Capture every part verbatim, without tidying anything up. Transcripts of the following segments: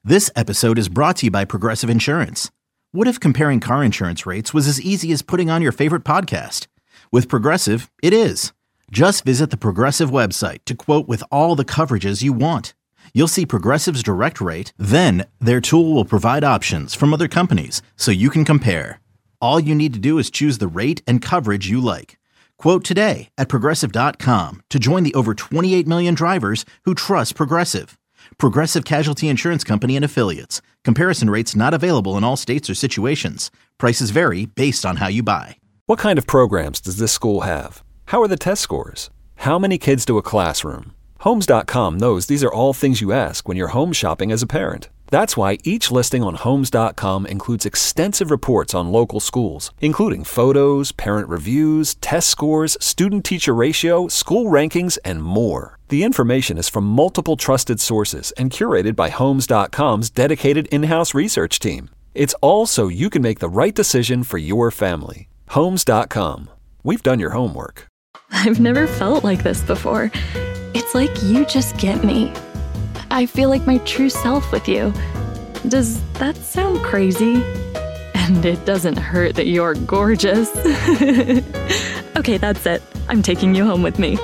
This episode is brought to you by Progressive Insurance. What if comparing car insurance rates was as easy as putting on your favorite podcast? With Progressive, it is. Just visit the Progressive website to quote with all the coverages you want. You'll see Progressive's direct rate, then their tool will provide options from other companies so you can compare. All you need to do is choose the rate and coverage you like. Quote today at progressive dot com to join the over twenty-eight million drivers who trust Progressive. Progressive Casualty Insurance Company and Affiliates. Comparison rates not available in all states or situations. Prices vary based on how you buy. What kind of programs does this school have? How are the test scores? How many kids do a classroom? Homes dot com knows these are all things you ask when you're home shopping as a parent. That's why each listing on Homes dot com includes extensive reports on local schools, including photos, parent reviews, test scores, student-teacher ratio, school rankings, and more. The information is from multiple trusted sources and curated by Homes dot com's dedicated in-house research team. It's all so you can make the right decision for your family. Homes dot com. We've done your homework. I've never felt like this before. It's like you just get me. I feel like my true self with you. Does that sound crazy? And it doesn't hurt that you're gorgeous. Okay, that's it. I'm taking you home with me.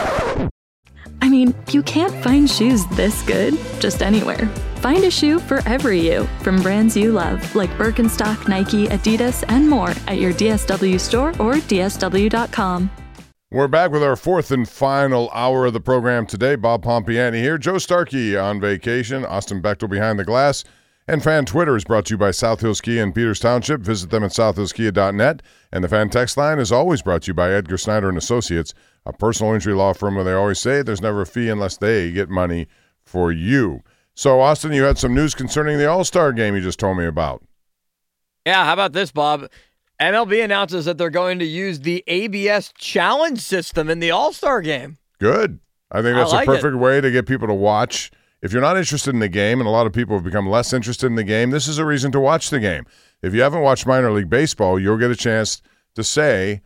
I mean, you can't find shoes this good just anywhere. Find a shoe for every you from brands you love, like Birkenstock, Nike, Adidas, and more at your D S W store or D S W dot com. We're back with our fourth and final hour of the program today. Bob Pompiani here. Joe Starkey on vacation. Austin Bechtel behind the glass. And Fan Twitter is brought to you by South Hills Kia in Peters Township. Visit them at south hills kia dot net. And the Fan Text line is always brought to you by Edgar Snyder and Associates, a personal injury law firm where they always say there's never a fee unless they get money for you. So, Austin, you had some news concerning the All-Star game you just told me about. Yeah, how about this, Bob? M L B announces that they're going to use the A B S challenge system in the All-Star game. Good. I think that's I like a perfect it. way to get people to watch. If you're not interested in the game, and a lot of people have become less interested in the game, this is a reason to watch the game. If you haven't watched minor league baseball, you'll get a chance to say,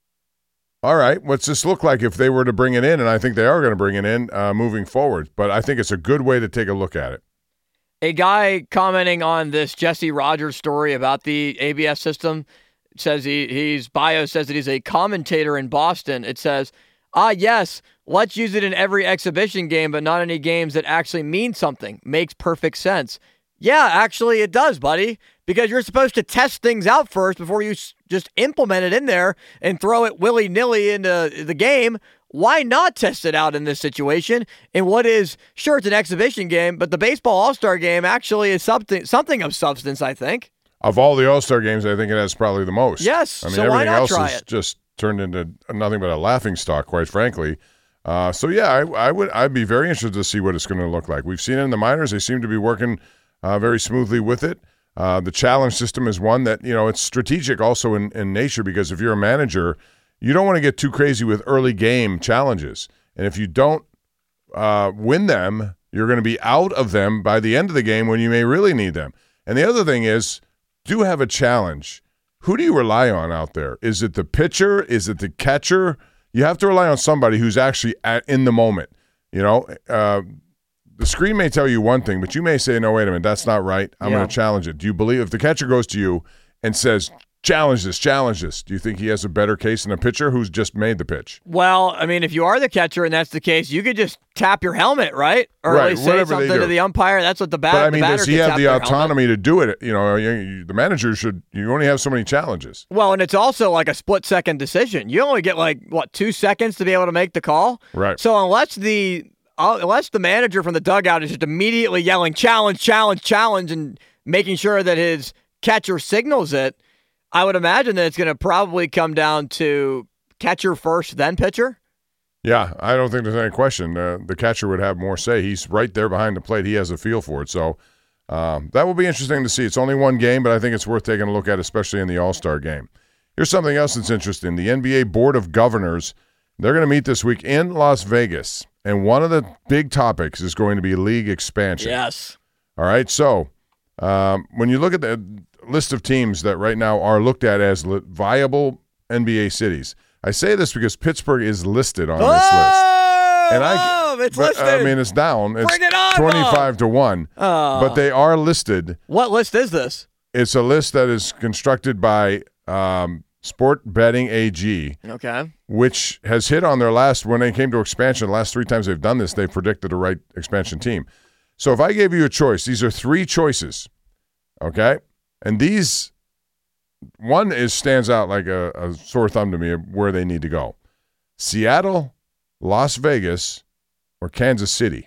all right, what's this look like if they were to bring it in? And I think they are going to bring it in uh, moving forward. But I think it's a good way to take a look at it. A guy commenting on this Jesse Rogers story about the A B S system says he he's bio says that he's a commentator in Boston. It says, ah, yes, let's use it in every exhibition game, but not any games that actually mean something. Makes perfect sense. Yeah, actually it does, buddy, because you're supposed to test things out first before you s- just implement it in there and throw it willy-nilly into the game. Why not test it out in this situation? And what is, sure, it's an exhibition game, but the baseball all-star game actually is something something of substance, I think. Of all the All-Star games, I think it has probably the most. Yes, I mean, so everything why not else try is it? just turned into nothing but a laughingstock, quite frankly. Uh, so yeah, I, I would. I'd be very interested to see what it's going to look like. We've seen it in the minors; they seem to be working uh, very smoothly with it. Uh, the challenge system is one that, you know, it's strategic also in, in nature, because if you're a manager, you don't want to get too crazy with early game challenges, and if you don't uh, win them, you're going to be out of them by the end of the game when you may really need them. And the other thing is, do have a challenge. Who do you rely on out there? Is it the pitcher? Is it the catcher? You have to rely on somebody who's actually at, in the moment. You know, uh, the screen may tell you one thing, but you may say, no, wait a minute, that's not right. I'm Yeah. going to challenge it. Do you believe if the catcher goes to you and says, challenge this, challenge this, do you think he has a better case than a pitcher who's just made the pitch? Well, I mean, if you are the catcher and that's the case, you could just tap your helmet, right? Or Right, at least say whatever they something to do. the umpire. That's what the, bat- But I the mean, batter does he can have tap the their helmet. autonomy to do it? You know, you, you, the manager should, you only have so many challenges. Well, and it's also like a split-second decision. You only get like, what, two seconds to be able to make the call? Right. So unless the uh, unless the manager from the dugout is just immediately yelling, challenge, challenge, challenge, and making sure that his catcher signals it, I would imagine that it's going to probably come down to catcher first, then pitcher. Yeah, I don't think there's any question. Uh, the catcher would have more say. He's right there behind the plate. He has a feel for it. So um, that will be interesting to see. It's only one game, but I think it's worth taking a look at, especially in the All-Star game. Here's something else that's interesting. The N B A Board of Governors, they're going to meet this week in Las Vegas, and one of the big topics is going to be league expansion. Yes. All right, so um, when you look at the list of teams that right now are looked at as li- viable N B A cities, I say this because Pittsburgh is listed on this list. and Bob, it's but, listed. I mean, it's down. It's Bring it on, twenty-five to one. Oh. But they are listed. What list is this? It's a list that is constructed by um, Sport Betting A G, Okay. which has hit on their last, when they came to expansion, the last three times they've done this, they've predicted the right expansion team. So if I gave you a choice, these are three choices, okay? And these, one is stands out like a, a sore thumb to me of where they need to go. Seattle, Las Vegas, or Kansas City.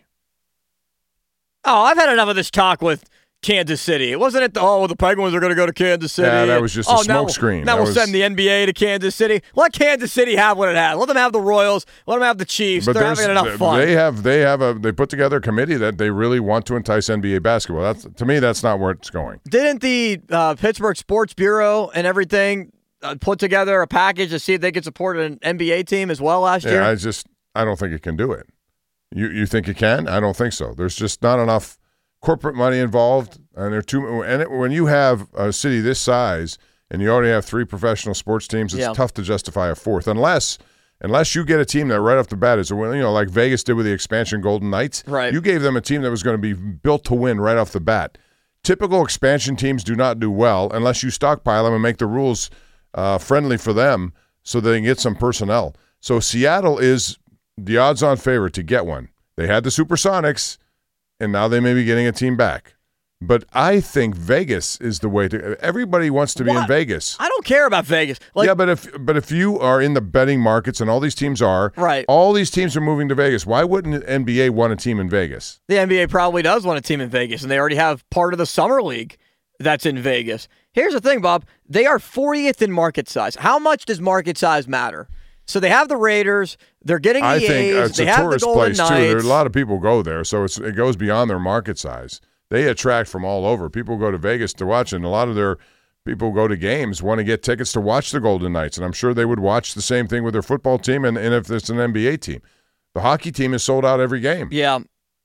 Oh, I've had enough of this talk with Kansas City. It wasn't it the, oh, the Penguins are going to go to Kansas City. Yeah, that was just a oh, smoke now, screen. Now That we'll was- send the N B A to Kansas City. Let Kansas City have what it has. Let them have the Royals. Let them have the Chiefs. They're there's- having enough fun. They have they have a they put together a committee that they really want to entice N B A basketball. That's to me, that's not where it's going. Didn't the uh, Pittsburgh Sports Bureau and everything uh, put together a package to see if they could support an N B A team as well last Yeah, year? I just I don't think it can do it. You you think it can? I don't think so. There's just not enough corporate money involved, and there too. And it, when you have a city this size and you already have three professional sports teams, it's Yeah. tough to justify a fourth, unless unless you get a team that right off the bat is a win. You know, like Vegas did with the expansion Golden Knights. Right. You gave them a team that was going to be built to win right off the bat. Typical expansion teams do not do well unless you stockpile them and make the rules uh, friendly for them so they can get some personnel. So Seattle is the odds-on favorite to get one. They had the Supersonics, and now they may be getting a team back. But I think Vegas is the way to. Everybody wants to be What? in Vegas. I don't care about Vegas. Like, yeah, but if but if you are in the betting markets, and all these teams are, Right. all these teams are moving to Vegas. Why wouldn't N B A want a team in Vegas? the N B A probably does want a team in Vegas, and they already have part of the Summer League that's in Vegas. Here's the thing, Bob. They are fortieth in market size. How much does market size matter? So they have the Raiders. They're getting the I think A's. uh, it's they a have tourist the Golden place Knights. too. There are a lot of people go there, so it's it goes beyond their market size. They attract from all over. People go to Vegas to watch, and a lot of their people go to games, want to get tickets to watch the Golden Knights, and I'm sure they would watch the same thing with their football team, and, and if it's an N B A team. The hockey team is sold out every game. Yeah.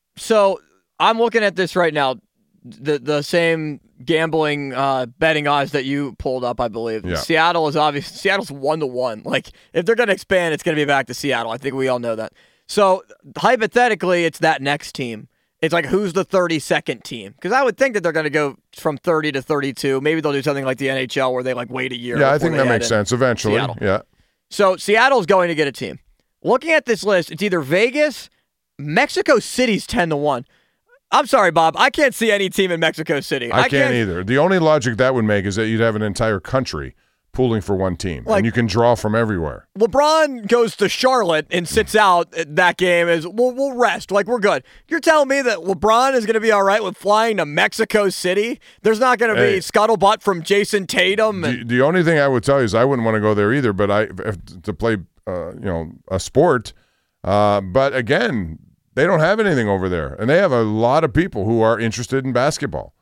So I'm looking at this right now. The the same gambling uh, betting odds that you pulled up, I believe. Yeah. Seattle is obviously Seattle's one to one. Like if they're going to expand, it's going to be back to Seattle. I think we all know that. So hypothetically, it's that next team. It's like who's the thirty-second team? Because I would think that they're going to go from thirty to thirty-two. Maybe they'll do something like the N H L where they like wait a year. Yeah, I before think they that head makes in. sense eventually. Seattle. Yeah. So Seattle's going to get a team. Looking at this list, it's either Vegas, Mexico City's ten to one. I'm sorry, Bob. I can't see any team in Mexico City. I, can't, either. The only logic that would make is that you'd have an entire country pooling for one team, Like- and you can draw from everywhere. LeBron goes to Charlotte and sits out that game as we'll, we'll rest. Like, we're good. You're telling me that LeBron is going to be all right with flying to Mexico City? There's not going to Hey. be scuttlebutt from Jason Tatum. And, The, the only thing I would tell you is I wouldn't want to go there either, but I if, to play uh, you know a sport. Uh, but again, they don't have anything over there, and they have a lot of people who are interested in basketball.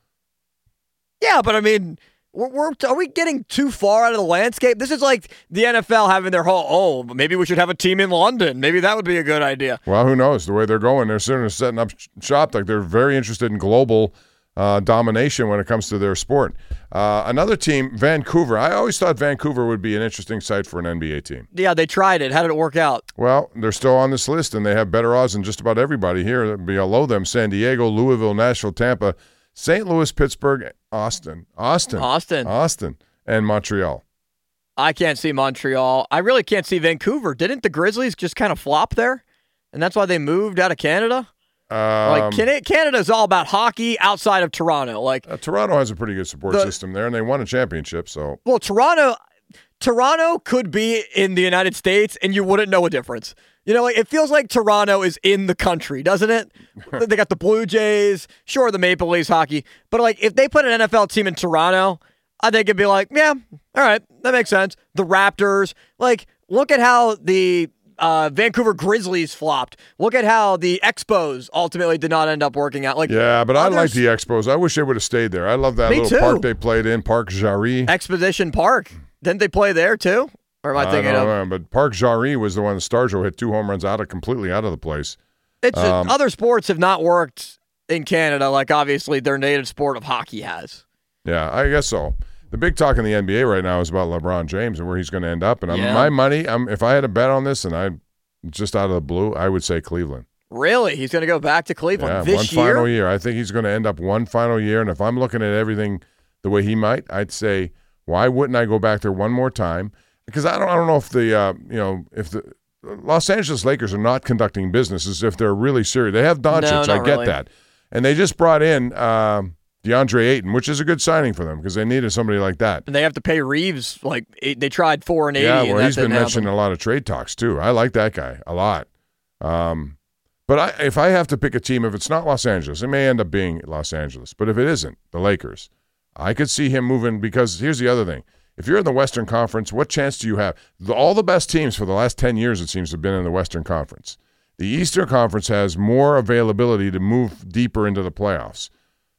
yeah, but I mean, we're, we're, are we getting too far out of the landscape? This is like the N F L having their whole, oh, maybe we should have a team in London. Maybe that would be a good idea. Well, who knows? The way they're going, they're sort of setting up sh- shop. Like they're very interested in global uh, domination when it comes to their sport. Uh, another team, Vancouver. I always thought Vancouver would be an interesting site for an N B A team. Yeah, they tried it. How did it work out? Well, they're still on this list, and they have better odds than just about everybody here. Below them, San Diego, Louisville, Nashville, Tampa, Saint Louis, Pittsburgh, Austin, Austin, Austin. Austin, and Montreal. I can't see Montreal. I really can't see Vancouver. Didn't the Grizzlies just kind of flop there? And that's why they moved out of Canada? Um, Like, Can- Canada's all about hockey outside of Toronto. Like, uh, Toronto has a pretty good support The- system there, and they won a championship. So well, Toronto, Toronto could be in the United States, and you wouldn't know a difference. You know, like, it feels like Toronto is in the country, doesn't it? They got the Blue Jays, sure, the Maple Leafs hockey, but like if they put an N F L team in Toronto, I think it'd be like, yeah, all right, that makes sense. The Raptors, like, look at how the uh, Vancouver Grizzlies flopped. Look at how the Expos ultimately did not end up working out. Like, yeah, but I like others- the Expos. I wish they would have stayed there. I love that Me little too. park they played in, Park Jarry. Exposition Park. Didn't they play there too? Or am I thinking don't of? know, but Park Jarry was the one that Stargell hit two home runs out of completely out of the place. It's Um, other sports have not worked in Canada, like obviously their native sport of hockey has. Yeah, I guess so. The big talk in the N B A right now is about LeBron James and where he's going to end up. And I'm, Yeah. my money, I'm, if I had a bet on this, and I just out of the blue, I would say Cleveland. Really? He's going to go back to Cleveland Yeah, this one year? final year. I think he's going to end up one final year. And if I'm looking at everything the way he might, I'd say, why wouldn't I go back there one more time? Because I don't, I don't know if the, uh, you know, if the Los Angeles Lakers are not conducting business as if they're really serious. They have Doncic, No, not I get really. that, and they just brought in um, DeAndre Ayton, which is a good signing for them because they needed somebody like that. And they have to pay Reeves like eight, they tried four and eighty. Yeah, and well, that he's been didn't mentioned in happen. a lot of trade talks too. I like that guy a lot. Um, but I, if I have to pick a team, if it's not Los Angeles, it may end up being Los Angeles. But if it isn't, the Lakers, I could see him moving because here's the other thing. If you're in the Western Conference, what chance do you have? The, all the best teams for the last ten years, it seems, have been in the Western Conference. The Eastern Conference has more availability to move deeper into the playoffs.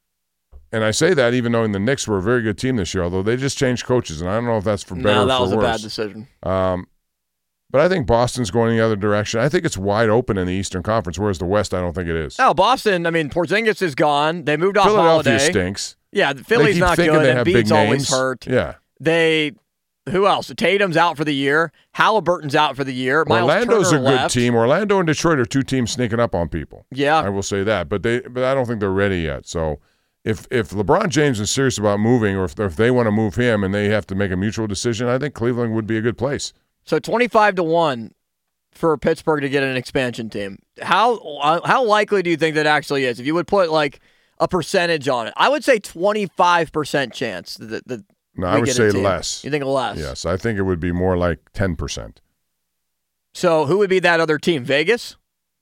And I say that even though the Knicks were a very good team this year, although they just changed coaches, and I don't know if that's for better No, or that for was worse. a bad decision. Um, but I think Boston's going the other direction. I think it's wide open in the Eastern Conference, whereas the West, I don't think it is. Oh, Boston, I mean, Porzingis is gone. They moved off Philadelphia Holiday. stinks. Yeah, They Philly's keep not thinking good. they have big Embiid's always names. hurt. Yeah. They, who else? Tatum's out for the year. Halliburton's out for the year. Miles Orlando's Turner a good left. team. Orlando and Detroit are two teams sneaking up on people. Yeah. I will say that, but they, but I don't think they're ready yet. So, if if LeBron James is serious about moving, or if, if they want to move him and they have to make a mutual decision, I think Cleveland would be a good place. So twenty-five to one for Pittsburgh to get an expansion team. How uh, how likely do you think that actually is? If you would put like a percentage on it, I would say twenty-five percent chance that, that No, we I would get a say team. less. You think less? Yes, I think it would be more like ten percent. So who would be that other team? Vegas?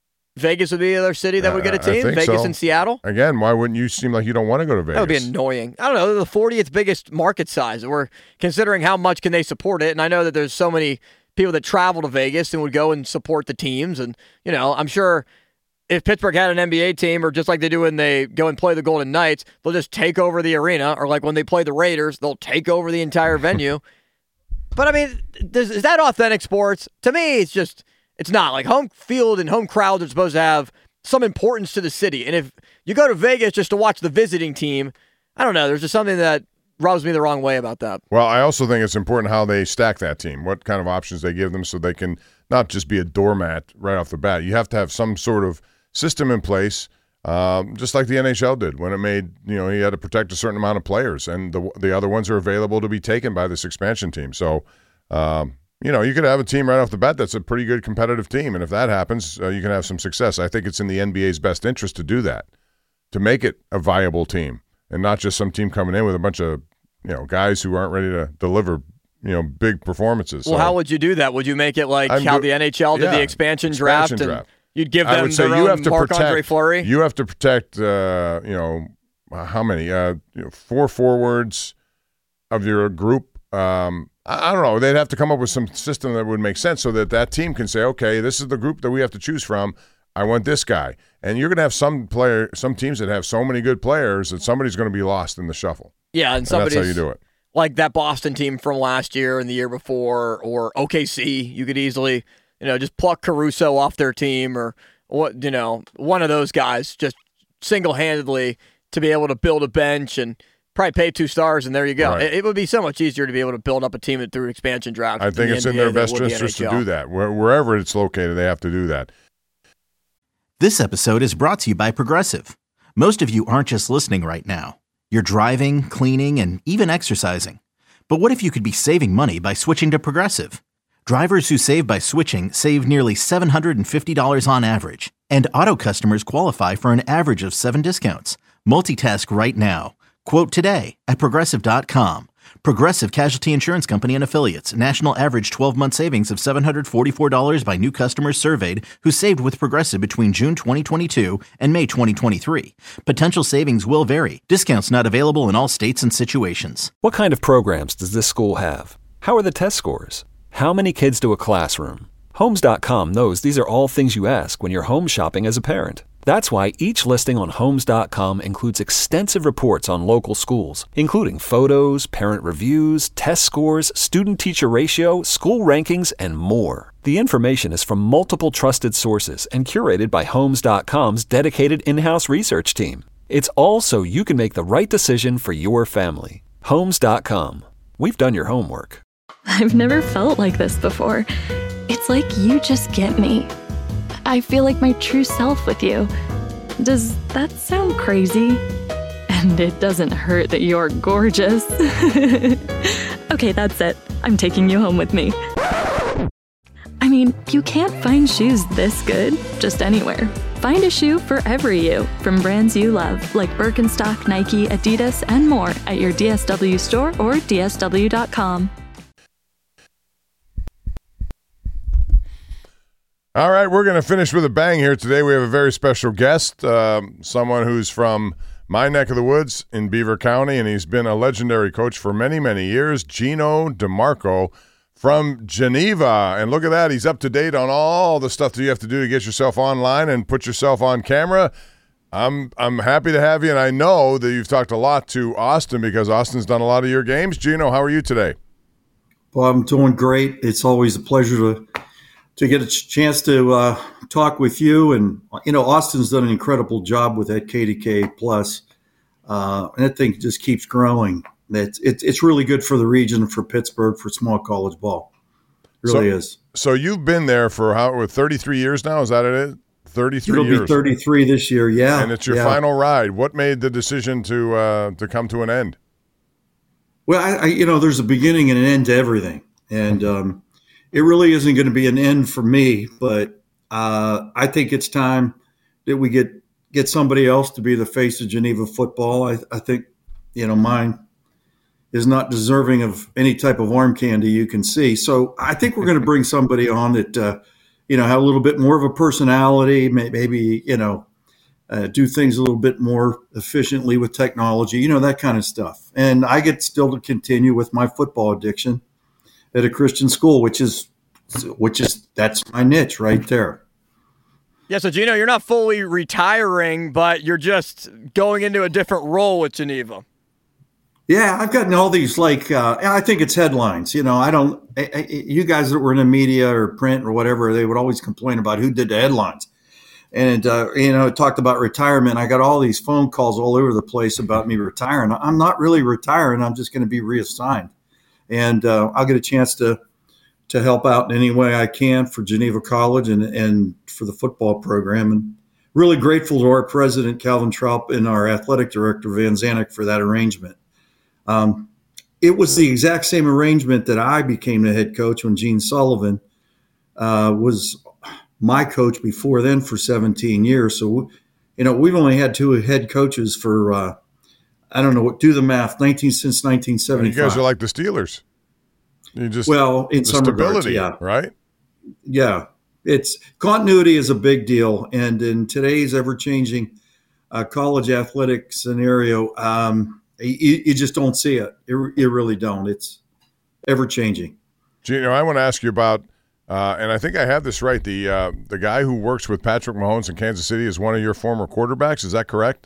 Vegas would be the other city that would get a Uh, I team? think Vegas so. and Seattle? Again, why wouldn't you seem like you don't want to go to Vegas? That would be annoying. I don't know. They're the fortieth biggest market size. We're considering how much can they support it. And I know that there's so many people that travel to Vegas and would go and support the teams. And, you know, I'm sure if Pittsburgh had an N B A team, or just like they do when they go and play the Golden Knights, they'll just take over the arena. Or like when they play the Raiders, they'll take over the entire venue. But, I mean, does, is that authentic sports? To me, it's just, it's not. Like home field and home crowds are supposed to have some importance to the city. And if you go to Vegas just to watch the visiting team, I don't know. There's just something that rubs me the wrong way about that. Well, I also think it's important how they stack that team, what kind of options they give them so they can not just be a doormat right off the bat. You have to have some sort of system in place, um, just like the N H L did when it made, you know, he had to protect a certain amount of players, and the the other ones are available to be taken by this expansion team. So, um, you know, you could have a team right off the bat that's a pretty good competitive team, and if that happens, uh, you can have some success. I think it's in the N B A's best interest to do that, to make it a viable team, and not just some team coming in with a bunch of, you know, guys who aren't ready to deliver, you know, big performances. Well, So how would you do that? Would you make it like I'm how do- the N H L did yeah, the expansion, expansion draft, draft. and you'd give I them would say their you own have to Marc-Andre protect Fleury? You have to protect, uh, you know, how many? Uh, you know, four forwards of your group. Um, I, I don't know. They'd have to come up with some system that would make sense so that that team can say, okay, this is the group that we have to choose from. I want this guy. And you're going to have some player, some teams that have so many good players that somebody's going to be lost in the shuffle. Yeah, and And that's somebody's how you do it. like that Boston team from last year and the year before, or O K C. You could easily, you know, just pluck Caruso off their team, or what, you know, one of those guys just single-handedly to be able to build a bench and probably pay two stars, and there you go. Right. It, it would be so much easier to be able to build up a team through an expansion draft. I think the it's in N B A their than it best would the interest to N H L. do that. Where, wherever it's located, they have to do that. This episode is brought to you by Progressive. Most of you aren't just listening right now. You're driving, cleaning, and even exercising. But what if you could be saving money by switching to Progressive? Drivers who save by switching save nearly seven hundred fifty dollars on average. And auto customers qualify for an average of seven discounts. Multitask right now. Quote today at Progressive dot com. Progressive Casualty Insurance Company and Affiliates. National average twelve-month savings of seven hundred forty-four dollars by new customers surveyed who saved with Progressive between June twenty twenty-two and May twenty twenty-three. Potential savings will vary. Discounts not available in all states and situations. What kind of programs does this school have? How are the test scores? How many kids do a classroom? Homes dot com knows these are all things you ask when you're home shopping as a parent. That's why each listing on Homes dot com includes extensive reports on local schools, including photos, parent reviews, test scores, student-teacher ratio, school rankings, and more. The information is from multiple trusted sources and curated by Homes dot com's dedicated in-house research team. It's all so you can make the right decision for your family. Homes dot com. We've done your homework. I've never felt like this before. It's It's like you just get me. I feel like my true self with you. Does that sound crazy? And it doesn't hurt that you're gorgeous. Okay, that's it. I'm taking you home with me. I mean, you can't find shoes this good just anywhere. Find a shoe for every you from brands you love, like Birkenstock, Nike, Adidas, and more at your D S W store or D S W dot com. All right, we're going to finish with a bang here today. We have a very special guest, um, someone who's from my neck of the woods in Beaver County, and he's been a legendary coach for many, many years, Gino DeMarco from Geneva. And look at that, he's up to date on all the stuff that you have to do to get yourself online and put yourself on camera. I'm I'm happy to have you, and I know that you've talked a lot to Austin because Austin's done a lot of your games. Gino, how are you today? Well, I'm doing great. It's always a pleasure to to get a chance to uh, talk with you. And, you know, Austin's done an incredible job with that K D K Plus, uh, and that thing just keeps growing. It's, it's it's really good for the region, for Pittsburgh, for small college ball. It really so, is. So you've been there for how thirty-three years now? Is that it? thirty-three It'll years. It'll be thirty-three this year, yeah. And it's your yeah. final ride. What made the decision to uh, to come to an end? Well, I, I, you know, there's a beginning and an end to everything. And um, it really isn't going to be an end for me, but uh, I think it's time that we get get somebody else to be the face of Geneva football. I, I think, you know, mine is not deserving of any type of arm candy you can see. So I think we're going to bring somebody on that, uh, you know, have a little bit more of a personality, maybe, you know, uh, do things a little bit more efficiently with technology, you know, that kind of stuff. And I get still to continue with my football addiction at a Christian school, which is, which is, that's my niche right there. Yeah, so Gino, you're not fully retiring, but you're just going into a different role with Geneva. Yeah, I've gotten all these, like, uh, I think it's headlines. You know, I don't, I, I, you guys that were in the media or print or whatever, they would always complain about who did the headlines. And, uh, you know, talked about retirement. I got all these phone calls all over the place about me retiring. I'm not really retiring. I'm just going to be reassigned. And uh, I'll get a chance to to help out in any way I can for Geneva College and, and for the football program. And really grateful to our president, Calvin Traup, and our athletic director, Van Zanik, for that arrangement. Um, it was the exact same arrangement that I became the head coach when Gene Sullivan uh, was my coach before then for seventeen years. So, you know, we've only had two head coaches for, uh, I don't know what, do the math, nineteen since nineteen seventy-five. You guys are like the Steelers. You just well, in some stability, regards, yeah. Right? Yeah. It's continuity is a big deal. And in today's ever-changing uh, college athletic scenario, um, you, you just don't see it. You, you really don't. It's ever-changing. Gino, I want to ask you about, uh, and I think I have this right, the uh, the guy who works with Patrick Mahomes in Kansas City is one of your former quarterbacks. Is that correct?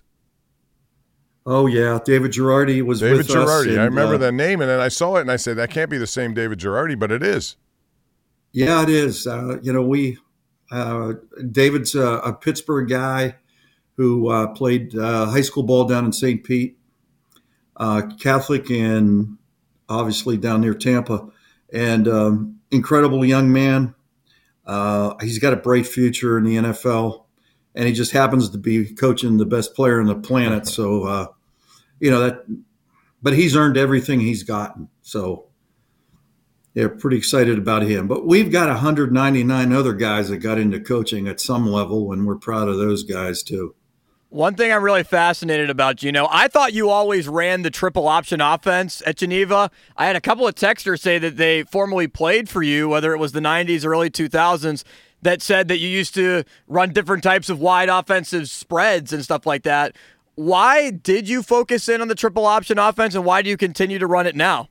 Oh, yeah. David Girardi was David with Girardi. us. David Girardi. I remember uh, that name, and then I saw it, and I said, that can't be the same David Girardi, but it is. Yeah, it is. Uh, you know, we uh, David's a, a Pittsburgh guy who uh, played uh, high school ball down in Saint Pete, uh, Catholic, and obviously down near Tampa, and um, incredible young man. Uh, he's got a bright future in the N F L, and he just happens to be coaching the best player on the planet. So, uh, you know that, but he's earned everything he's gotten. So. They're pretty excited about him. But we've got one hundred ninety-nine other guys that got into coaching at some level, and we're proud of those guys too. One thing I'm really fascinated about, Gino, I thought you always ran the triple option offense at Geneva. I had a couple of texters say that they formerly played for you, whether it was the nineties or early two thousands, that said that you used to run different types of wide offensive spreads and stuff like that. Why did you focus in on the triple option offense, and why do you continue to run it now?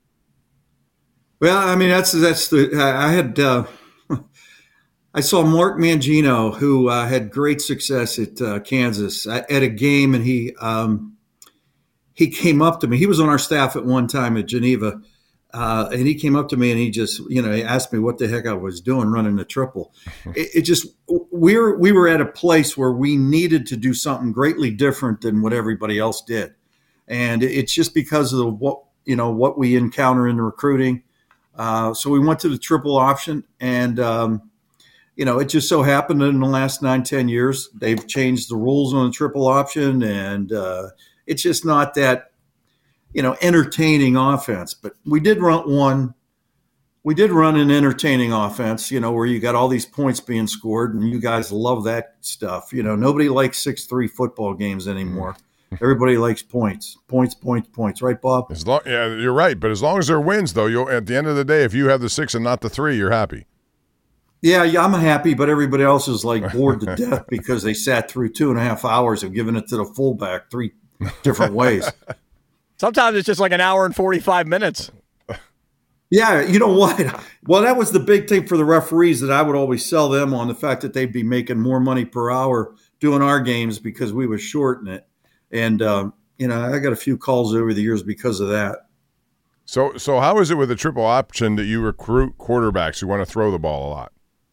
Well, I mean, that's that's the I had uh, I saw Mark Mangino, who uh, had great success at uh, Kansas at, at a game, and he um, he came up to me. He was on our staff at one time at Geneva, uh, and he came up to me and he just you know he asked me what the heck I was doing running a triple. It, it just we were we were at a place where we needed to do something greatly different than what everybody else did, and it's just because of the, what you know what we encounter in the recruiting. Uh, so we went to the triple option, and um, you know, it just so happened that in the last nine, ten years, they've changed the rules on the triple option, and uh, it's just not that, you know, entertaining offense. But we did run one. We did run an entertaining offense, you know, where you got all these points being scored, and you guys love that stuff. You know, nobody likes six three football games anymore. Everybody likes points, points, points, points. Right, Bob? As long, yeah, you're right. But as long as there wins, though, you'll at the end of the day, if you have the six and not the three, you're happy. Yeah, yeah, I'm happy, but everybody else is like bored to death because they sat through two and a half hours of giving it to the fullback three different ways. Sometimes it's just like an hour and forty-five minutes. Yeah, you know what? Well, that was the big thing for the referees that I would always sell them on, the fact that they'd be making more money per hour doing our games because we would shorten it. And, um, you know, I got a few calls over the years because of that. So, so how is it with the triple option that you recruit quarterbacks who want to throw the ball a lot?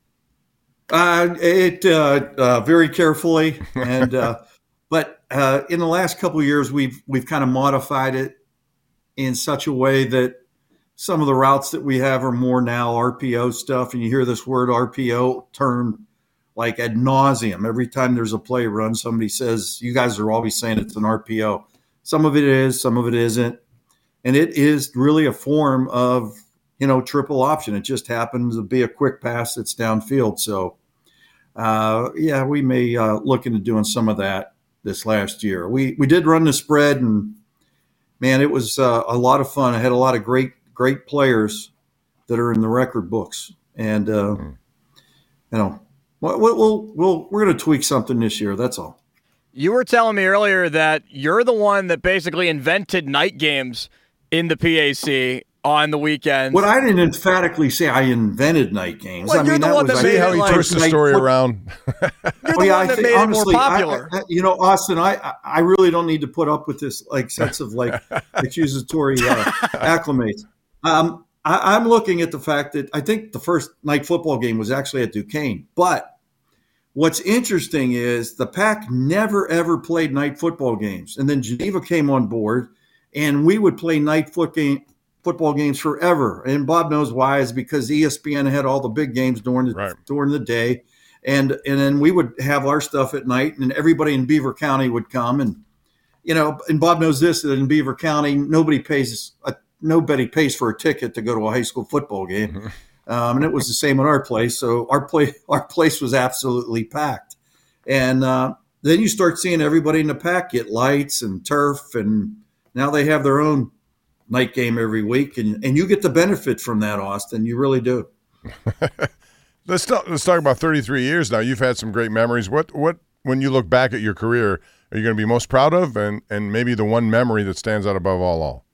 Uh, it uh, uh, very carefully, and uh, but uh, in the last couple of years, we've we've kind of modified it in such a way that some of the routes that we have are more now R P O stuff, and you hear this word R P O term like ad nauseum. Every time there's a play run, somebody says, you guys are always saying it's an R P O. Some of it is, some of it isn't. And it is really a form of, you know, triple option. It just happens to be a quick pass that's downfield. So, uh, yeah, we may uh, look into doing some of that this last year. We we did run the spread, and, man, it was uh, a lot of fun. I had a lot of great, great players that are in the record books. And, uh, mm. you know, we'll, we'll, we'll, we're going to tweak something this year. That's all. You were telling me earlier that you're the one that basically invented night games in the P A C on the weekends. Well, I didn't emphatically say I invented night games. Well, I you're mean, the that one was, that made See how he like, twists the story foot- around. You're the oh, yeah, one I that think, made honestly, it more popular. I, I, you know, Austin, I, I really don't need to put up with this like sense of like accusatory uh, acclimates. Um, I, I'm looking at the fact that I think the first night football game was actually at Duquesne. But what's interesting is the Pac never, ever played night football games. And then Geneva came on board, and we would play night foot game, football games forever. And Bob knows why, is because E S P N had all the big games during the, right. during the day. And and then we would have our stuff at night, and everybody in Beaver County would come. And, you know, and Bob knows this, that in Beaver County, nobody pays a, nobody pays for a ticket to go to a high school football game. Mm-hmm. Um, and it was the same at our place. So our play, our place was absolutely packed. And uh, then you start seeing everybody in the Pac get lights and turf, and now they have their own night game every week. And, and you get the benefit from that, Austin. You really do. Let's talk, let's talk about thirty-three years now. You've had some great memories. What what when you look back at your career, are you going to be most proud of, and, and maybe the one memory that stands out above all all?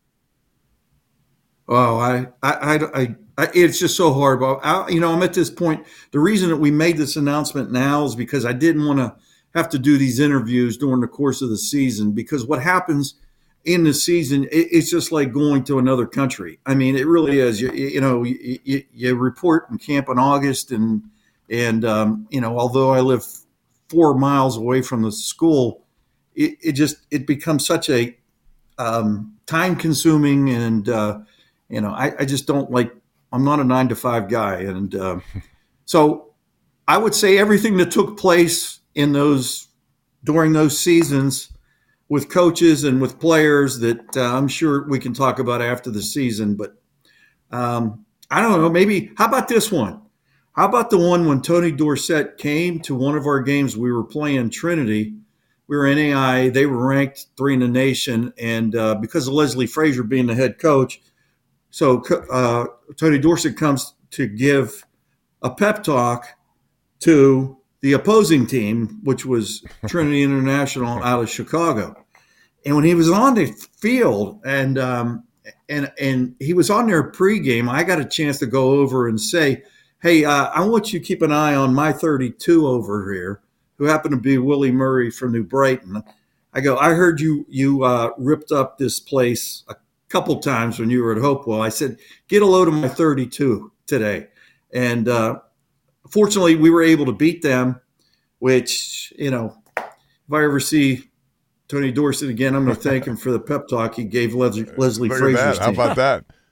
Oh, I, I, I, I, I it's just so hard. But I, you know, I'm at this point. The reason that we made this announcement now is because I didn't want to have to do these interviews during the course of the season, because what happens in the season, it, it's just like going to another country. I mean, it really is. You, you know, you, you, you report in camp in August, and and um, you know, although I live four miles away from the school, it, it just it becomes such a um, time consuming, and uh, you know, I, I just don't like. I'm not a nine to five guy, and uh, so I would say everything that took place in those during those seasons, with coaches and with players, that uh, I'm sure we can talk about after the season. But um, I don't know, maybe, how about this one? How about the one when Tony Dorsett came to one of our games? We were playing Trinity. We were N A I A. They were ranked three in the nation. And uh, because of Leslie Frazier being the head coach, so uh, Tony Dorsett comes to give a pep talk to the opposing team, which was Trinity International out of Chicago. And when he was on the field, and um, and and he was on their pregame, I got a chance to go over and say, hey, uh, I want you to keep an eye on my thirty-two over here, who happened to be Willie Murray from New Brighton. I go, I heard you you uh, ripped up this place a couple times when you were at Hopewell. I said, get a load of my thirty-two today. And uh, fortunately, we were able to beat them, which, you know, if I ever see Tony Dorsett again, I'm going to thank him for the pep talk he gave Leslie, Leslie Look Frazier's at that. How team. about that?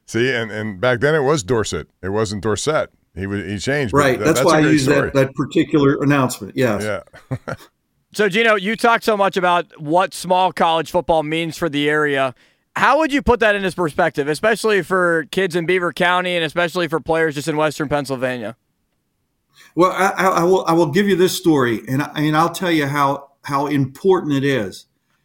See, and, and back then it was Dorsett. It wasn't Dorsett. He was, he changed. Right. That, that's, that's why I great used story. that, that particular announcement. Yes. Yeah. So, Gino, you talk so much about what small college football means for the area. How would you put that into perspective, especially for kids in Beaver County and especially for players just in Western Pennsylvania? Well, I, I, I will I will give you this story, and, I, and I'll tell you how, how important it is.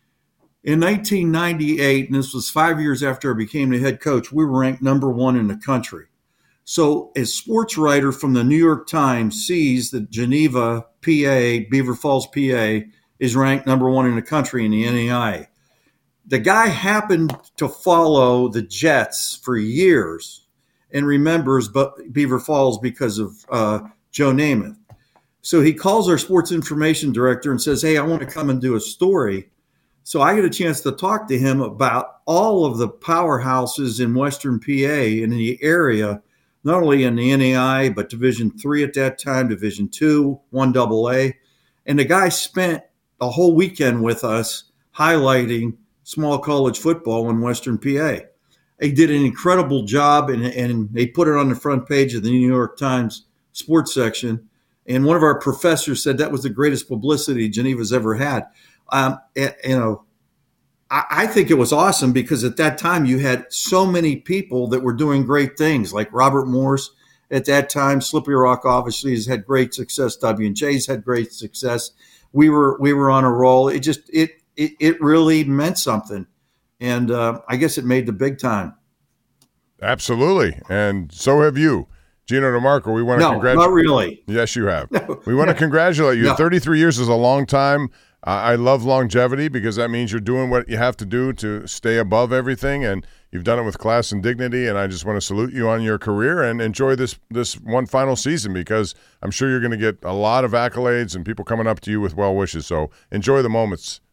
In nineteen ninety-eight, and this was five years after I became the head coach, we were ranked number one in the country. So a sports writer from the New York Times sees that Geneva, P A, Beaver Falls, P A, is ranked number one in the country in the N A I A. The guy happened to follow the Jets for years and remembers Beaver Falls because of uh, Joe Namath. So he calls our sports information director and says, hey, I want to come and do a story. So I get a chance to talk to him about all of the powerhouses in Western P A and in the area, not only in the N A I A, but Division three at that time, Division two, one double A. And the guy spent a whole weekend with us highlighting small college football in Western P A. He did an incredible job, and, and they put it on the front page of the New York Times sports section. And one of our professors said that was the greatest publicity Geneva's ever had. Um, you know, I, I think it was awesome because at that time you had so many people that were doing great things, like Robert Morse at that time. Slippery Rock obviously has had great success. W and J's had great success. We were we were on a roll. It just it it, it really meant something, and uh, I guess it made the big time. Absolutely, and so have you. Gino DeMarco, we want to no, congratulate. Not really. Yes, you have. No, we want no, to congratulate you. no. thirty-three years is a long time. Uh, I love longevity because that means you're doing what you have to do to stay above everything, and you've done it with class and dignity. And I just want to salute you on your career and enjoy this this one final season because I'm sure you're going to get a lot of accolades and people coming up to you with well wishes. So enjoy the moments.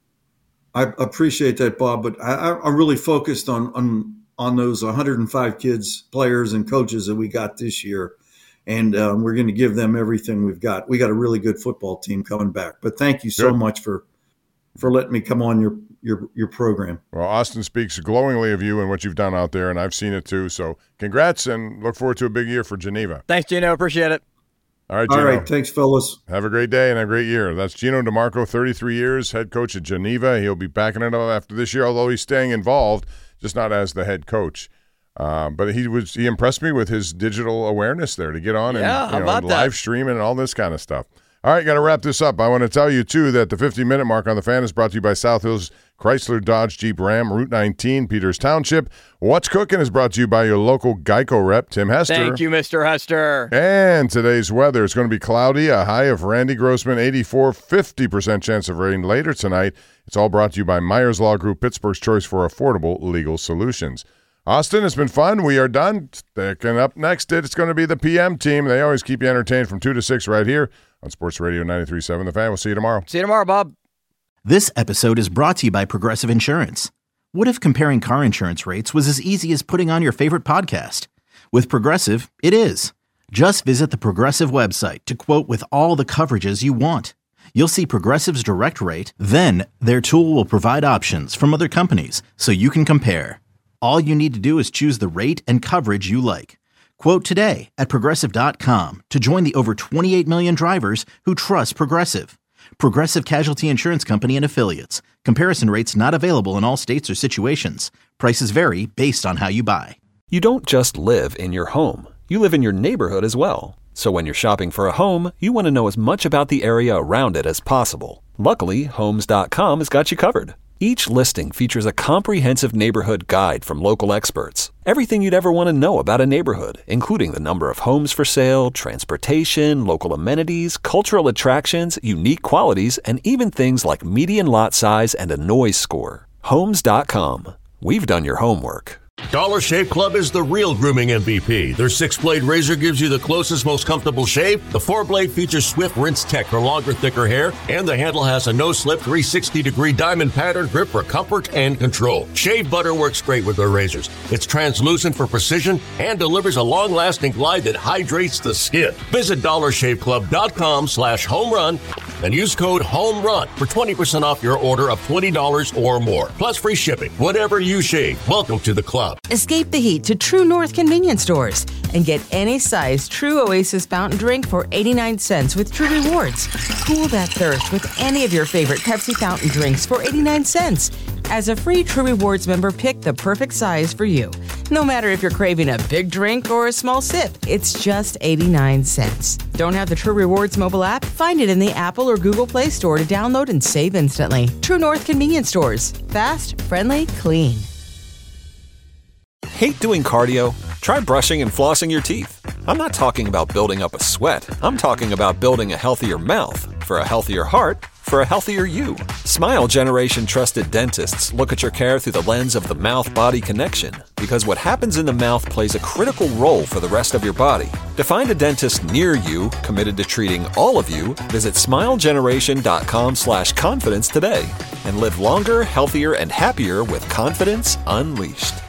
I appreciate that, Bob, but I, I'm really focused on on on those one hundred five kids, players, and coaches that we got this year. And um, we're going to give them everything we've got. We got a really good football team coming back. But thank you so Good. much for for letting me come on your, your your program. Well, Austin speaks glowingly of you and what you've done out there, and I've seen it too. So congrats, and look forward to a big year for Geneva. Thanks, Gino. Appreciate it. All right, Gino. All right, thanks, fellas. Have a great day and a great year. That's Gino DeMarco, thirty-three years, head coach at Geneva. He'll be backing it up after this year, although he's staying involved, just not as the head coach. Uh, but he was he impressed me with his digital awareness there to get on Yeah, and how you know, about live that? streaming and all this kind of stuff. All right, got to wrap this up. I want to tell you, too, that the fifty-minute mark on the Fan is brought to you by South Hills Chrysler Dodge Jeep Ram, Route nineteen, Peters Township. What's Cooking is brought to you by your local Geico rep, Tim Hester. Thank you, Mister Hester. And today's weather is going to be cloudy, a high of Randy Grossman, eighty-four, fifty percent chance of rain later tonight. It's all brought to you by Myers Law Group, Pittsburgh's choice for affordable legal solutions. Austin, it's been fun. We are done. Sticking up next, it's going to be the P M team. They always keep you entertained from two to six right here on Sports Radio ninety-three point seven The Fan. We'll see you tomorrow. See you tomorrow, Bob. This episode is brought to you by Progressive Insurance. What if comparing car insurance rates was as easy as putting on your favorite podcast? With Progressive, it is. Just visit the Progressive website to quote with all the coverages you want. You'll see Progressive's direct rate, then their tool will provide options from other companies so you can compare. All you need to do is choose the rate and coverage you like. Quote today at Progressive dot com to join the over twenty-eight million drivers who trust Progressive. Progressive Casualty Insurance Company and Affiliates. Comparison rates not available in all states or situations. Prices vary based on how you buy. You don't just live in your home. You live in your neighborhood as well. So when you're shopping for a home, you want to know as much about the area around it as possible. Luckily, Homes dot com has got you covered. Each listing features a comprehensive neighborhood guide from local experts. Everything you'd ever want to know about a neighborhood, including the number of homes for sale, transportation, local amenities, cultural attractions, unique qualities, and even things like median lot size and a noise score. Homes dot com. We've done your homework. Dollar Shave Club is the real grooming M V P. Their six-blade razor gives you the closest, most comfortable shave. The four-blade features Swift Rinse Tech for longer, thicker hair. And the handle has a no-slip three hundred sixty degree diamond pattern grip for comfort and control. Shave butter works great with their razors. It's translucent for precision and delivers a long-lasting glide that hydrates the skin. Visit dollar shave club dot com slash home run and use code HOMERUN for twenty percent off your order of twenty dollars or more, plus free shipping. Whatever you shave, welcome to the club. Escape the heat to True North convenience stores and get any size True Oasis fountain drink for eighty-nine cents with True Rewards. Cool that thirst with any of your favorite Pepsi fountain drinks for eighty-nine cents. As a free True Rewards member, pick the perfect size for you. No matter if you're craving a big drink or a small sip, it's just eighty-nine cents. Don't have the True Rewards mobile app? Find it in the Apple or Google Play Store to download and save instantly. True North convenience stores. Fast, friendly, clean. Hate doing cardio? Try brushing and flossing your teeth. I'm not talking about building up a sweat. I'm talking about building a healthier mouth for a healthier heart for a healthier you. Smile Generation trusted dentists look at your care through the lens of the mouth-body connection, because what happens in the mouth plays a critical role for the rest of your body. To find a dentist near you committed to treating all of you, visit smilegeneration.com slash confidence today and live longer, healthier, and happier with confidence unleashed.